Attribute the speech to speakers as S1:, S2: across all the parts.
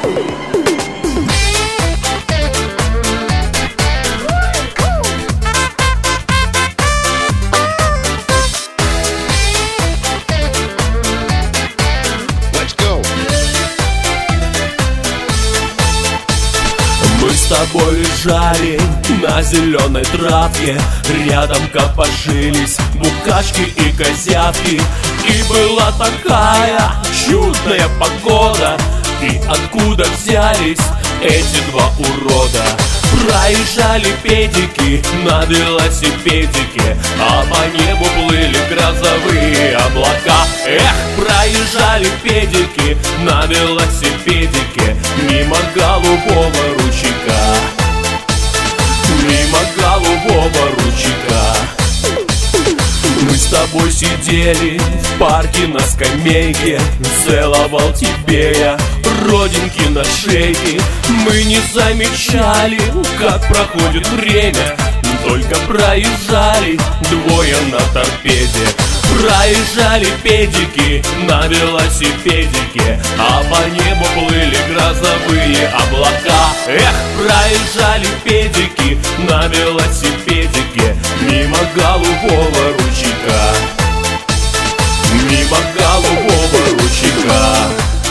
S1: Мы с тобой лежали на зеленой травке, рядом копошились букашки и козявки. И была такая чудная погода, и откуда взялись эти два урода? Проезжали педики на велосипедике, а по небу плыли грозовые облака. Эх, проезжали педики на велосипедике мимо голубого ручейка, мимо голубого ручейка. Мы с тобой сидели в парке на скамейке, целовал тебе я родинки на шейке. Мы не замечали, как проходит время, только проезжали двое на торпеде. Проезжали педики на велосипедике, а по небу плыли грозовые облака. Эх, проезжали педики на велосипедике мимо голубого ручейка, мимо голубого ручейка.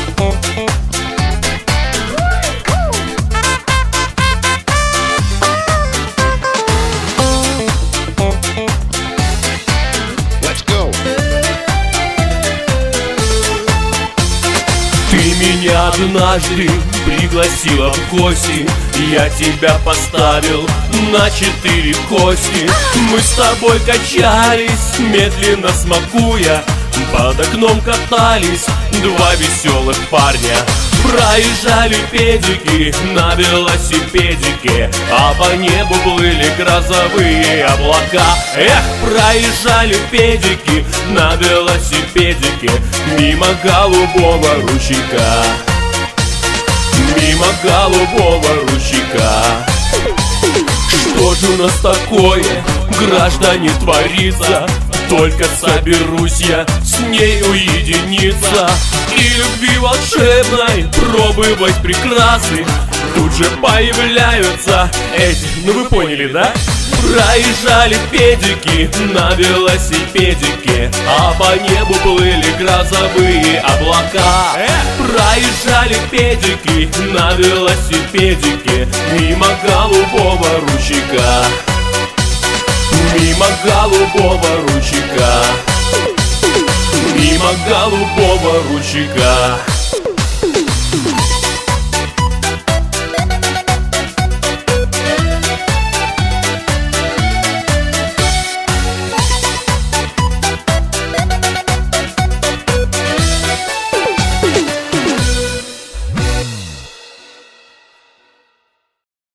S1: Ты меня однажды пригласила в гости, я тебя поставил на 4 кости. Мы с тобой качались, медленно смакуя, под окном катались два веселых парня. Проезжали педики на велосипедике, а по небу плыли грозовые облака. Эх, проезжали педики на велосипедике мимо голубого ручейка, мимо голубого ручейка. Что же у нас такое, граждане, творится? Только соберусь я с ней уединиться и любви волшебной пробовать прекрасы. Тут же появляются эти, ну вы поняли, да? Проезжали педики на велосипедике, а по небу плыли грозовые облака. Проезжали педики на велосипедике мимо голубого ручейка, мимо голубого ручейка, мимо голубого ручейка.